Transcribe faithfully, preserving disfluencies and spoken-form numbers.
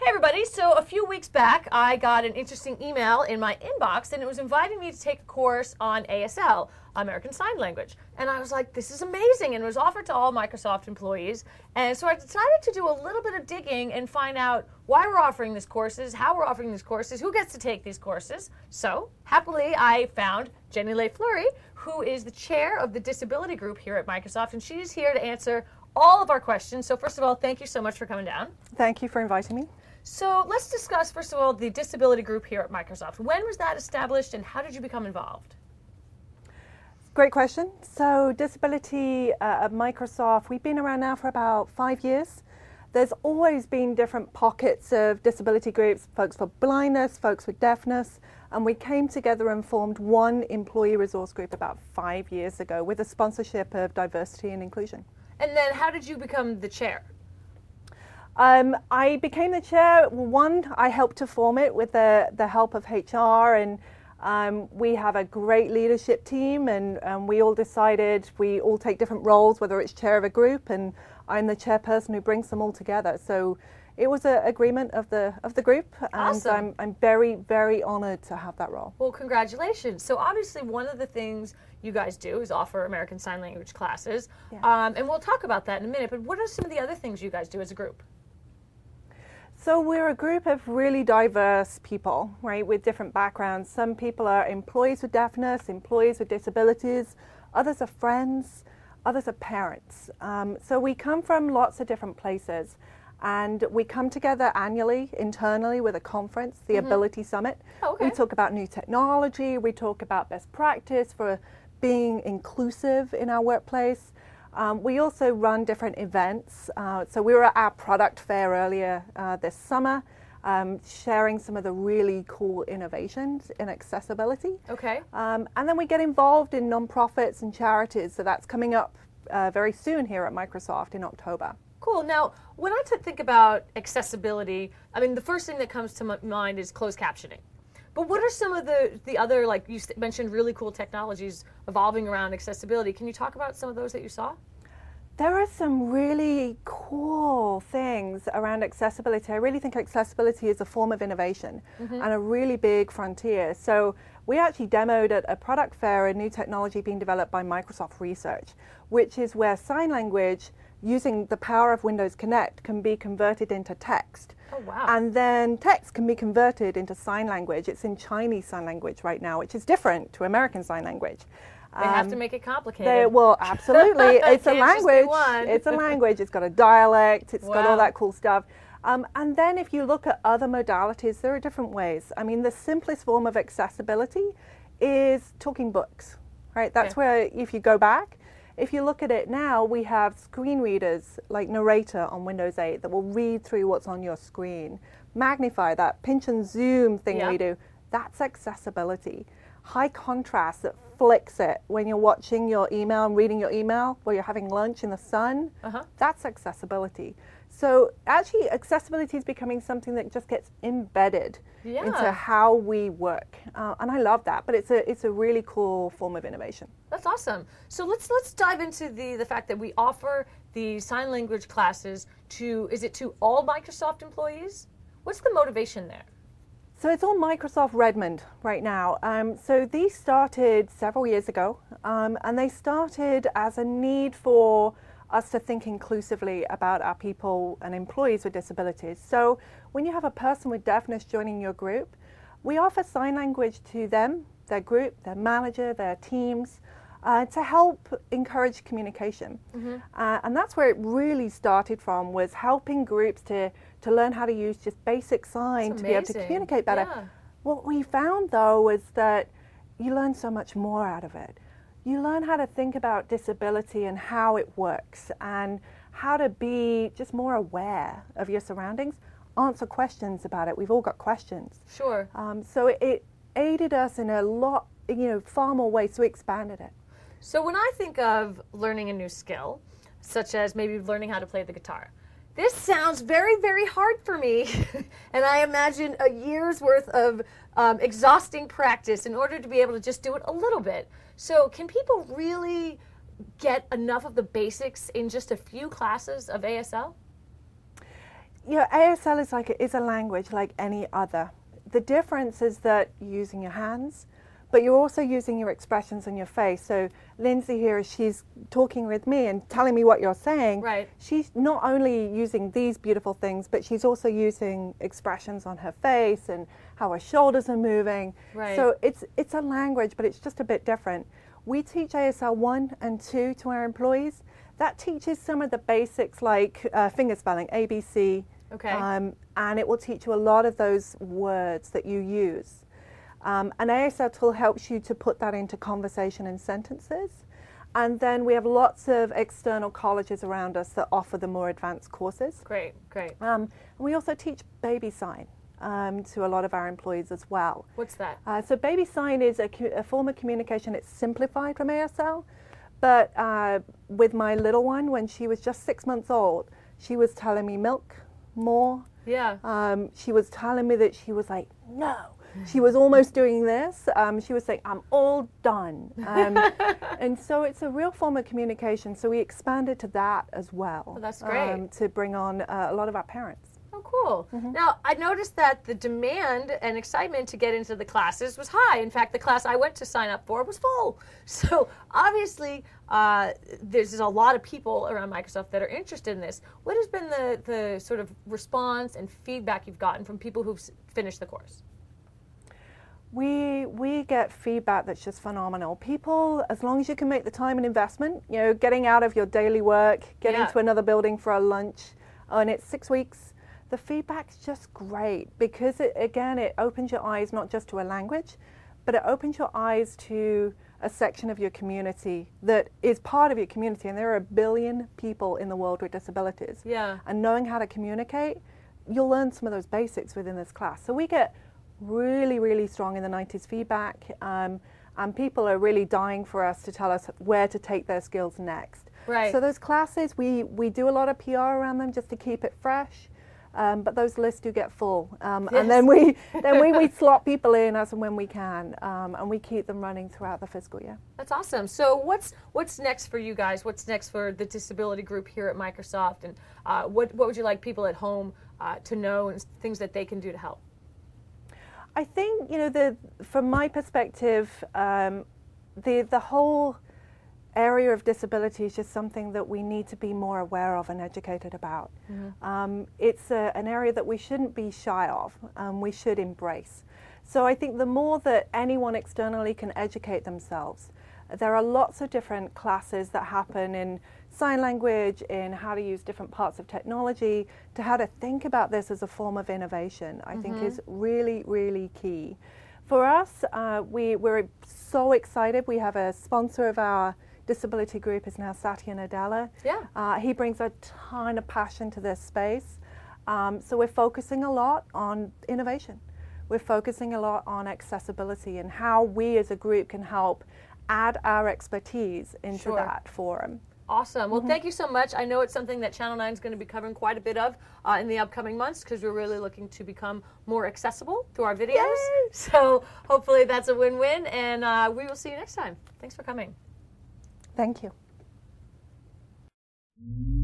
Hey everybody, so a few weeks back I got an interesting email in my inbox and it was inviting me to take a course on A S L, American Sign Language. And I was like, this is amazing, and it was offered to all Microsoft employees. And so I decided to do a little bit of digging and find out why we're offering these courses, how we're offering these courses, who gets to take these courses. So happily I found Jenny Leigh Fleury, who is the chair of the disability group here at Microsoft, and she's here to answer all of our questions. So first of all, thank you so much for coming down. Thank you for inviting me. So let's discuss, first of all, the disability group here at Microsoft. When was that established and how did you become involved? Great question. So disability uh, at Microsoft, we've been around now for about five years. There's always been different pockets of disability groups, folks for blindness, folks with deafness, and we came together and formed one employee resource group about five years ago with a sponsorship of diversity and inclusion. And then how did you become the chair? Um, I became the chair. One, I helped to form it with the, the help of H R, and um, we have a great leadership team, and, and we all decided we all take different roles, whether it's chair of a group, and I'm the chairperson who brings them all together. So it was an agreement of the of the group, and awesome. I'm, I'm very, very honored to have that role. Well, congratulations. So obviously one of the things you guys do is offer American Sign Language classes, Yeah. um, and we'll talk about that in a minute, but what are some of the other things you guys do as a group? So we're a group of really diverse people, right, with different backgrounds. Some people are employees with deafness, employees with disabilities, others are friends, others are parents. Um, so we come from lots of different places, and we come together annually, internally, with a conference, the mm-hmm. Ability Summit. Oh, okay. We talk about new technology, we talk about best practice for being inclusive in our workplace. Um, we also run different events. Uh, so we were at our product fair earlier uh, this summer, um, sharing some of the really cool innovations in accessibility. Okay. Um, and then we get involved in nonprofits and charities. So that's coming up uh, very soon here at Microsoft in October. Cool. Now, when I t- think about accessibility, I mean, the first thing that comes to my mind is closed captioning. But what are some of the, the other, like you mentioned, really cool technologies evolving around accessibility? Can you talk about some of those that you saw? There are some really cool things around accessibility. I really think accessibility is a form of innovation mm-hmm. and a really big frontier. So we actually demoed at a product fair a new technology being developed by Microsoft Research, which is where sign language, using the power of Windows Connect, can be converted into text. Oh, wow. And then text can be converted into sign language. It's in Chinese Sign Language right now, which is different to American Sign Language. They have to make it complicated. They, well, absolutely. It's a language. One. It's a language. It's got a dialect. It's wow. got all that cool stuff. Um, and then if you look at other modalities, there are different ways. I mean, the simplest form of accessibility is talking books, right? That's okay. where, if you go back, if you look at it now, we have screen readers like Narrator on Windows eight that will read through what's on your screen. Magnify, that pinch and zoom thing yeah. we do, that's accessibility. High contrast that flicks it when you're watching your email and reading your email while you're having lunch in the sun, uh-huh. that's accessibility. So actually accessibility is becoming something that just gets embedded yeah. into how we work. Uh, and I love that, but it's a it's a really cool form of innovation. That's awesome. So let's let's dive into the, the fact that we offer the sign language classes to, is it to all Microsoft employees? What's the motivation there? So it's all Microsoft Redmond right now. Um, so these started several years ago, um, and they started as a need for us to think inclusively about our people and employees with disabilities. So when you have a person with deafness joining your group, we offer sign language to them, their group, their manager, their teams, uh, to help encourage communication. Mm-hmm. Uh, and that's where it really started from, was helping groups to to learn how to use just basic sign to be able to communicate better. Yeah. What we found, though, was that you learn so much more out of it. You learn how to think about disability and how it works, and how to be just more aware of your surroundings, answer questions about it. We've all got questions. Sure. Um, so it, it aided us in a lot, you know, far more ways, so we expanded it. So when I think of learning a new skill, such as maybe learning how to play the guitar, this sounds very, very hard for me, and I imagine a year's worth of um, exhausting practice in order to be able to just do it a little bit. So can people really get enough of the basics in just a few classes of A S L? you know, A S L is like is a language like any other. The difference is that you're using your hands, but you're also using your expressions on your face. So Lindsay here, she's talking with me and telling me what you're saying. Right. She's not only using these beautiful things, but she's also using expressions on her face and how her shoulders are moving. Right. So it's it's a language, but it's just a bit different. We teach A S L one and two to our employees. That teaches some of the basics like uh, finger spelling, A B C. Okay. Um, and it will teach you a lot of those words that you use. Um, an A S L tool helps you to put that into conversation and sentences. And then we have lots of external colleges around us that offer the more advanced courses. Great, great. Um, and we also teach baby sign um, to a lot of our employees as well. What's that? Uh, so baby sign is a, a form of communication. It's simplified from A S L. But uh, with my little one, when she was just six months old, she was telling me milk, more. Yeah. Um, she was telling me that she was like, no. She was almost doing this. Um, she was saying, I'm all done. Um, and so it's a real form of communication. So we expanded to that as well. Oh, that's great. Um, to bring on uh, a lot of our parents. Oh, cool. Mm-hmm. Now, I noticed that the demand and excitement to get into the classes was high. In fact, the class I went to sign up for was full. So obviously, uh, there's a lot of people around Microsoft that are interested in this. What has been the, the sort of response and feedback you've gotten from people who've finished the course? We we get feedback that's just phenomenal. People, as long as you can make the time and investment, you know, getting out of your daily work, getting Yeah. to another building for a lunch, and it's six weeks, the feedback's just great because, it, again, it opens your eyes not just to a language, but it opens your eyes to a section of your community that is part of your community. And there are a billion people in the world with disabilities. Yeah. And knowing how to communicate, you'll learn some of those basics within this class. So we get really, really strong in the nineties feedback, um, and people are really dying for us to tell us where to take their skills next. Right. So those classes, we, we do a lot of P R around them just to keep it fresh, um, but those lists do get full. Um, Yes. And then we then we, we slot people in as and when we can, um, and we keep them running throughout the fiscal year. That's awesome. So what's what's next for you guys? What's next for the disability group here at Microsoft? And uh, what, what would you like people at home uh, to know and things that they can do to help? I think, you know, the from my perspective, um, the the whole area of disability is just something that we need to be more aware of and educated about. Mm-hmm. Um, it's a, an area that we shouldn't be shy of, um, we should embrace. So I think the more that anyone externally can educate themselves, there are lots of different classes that happen in sign language, in how to use different parts of technology, to how to think about this as a form of innovation, I mm-hmm. think is really, really key. For us, uh, we, we're so excited. We have a sponsor of our disability group is now Satya Nadella. Yeah. Uh, he brings a ton of passion to this space. Um, so we're focusing a lot on innovation. We're focusing a lot on accessibility and how we as a group can help add our expertise into Sure. that forum. Awesome. Well, Mm-hmm. thank you so much. I know it's something that Channel nine is going to be covering quite a bit of uh, in the upcoming months because we're really looking to become more accessible through our videos. Yay! So hopefully that's a win-win, and uh, we will see you next time. Thanks for coming. Thank you.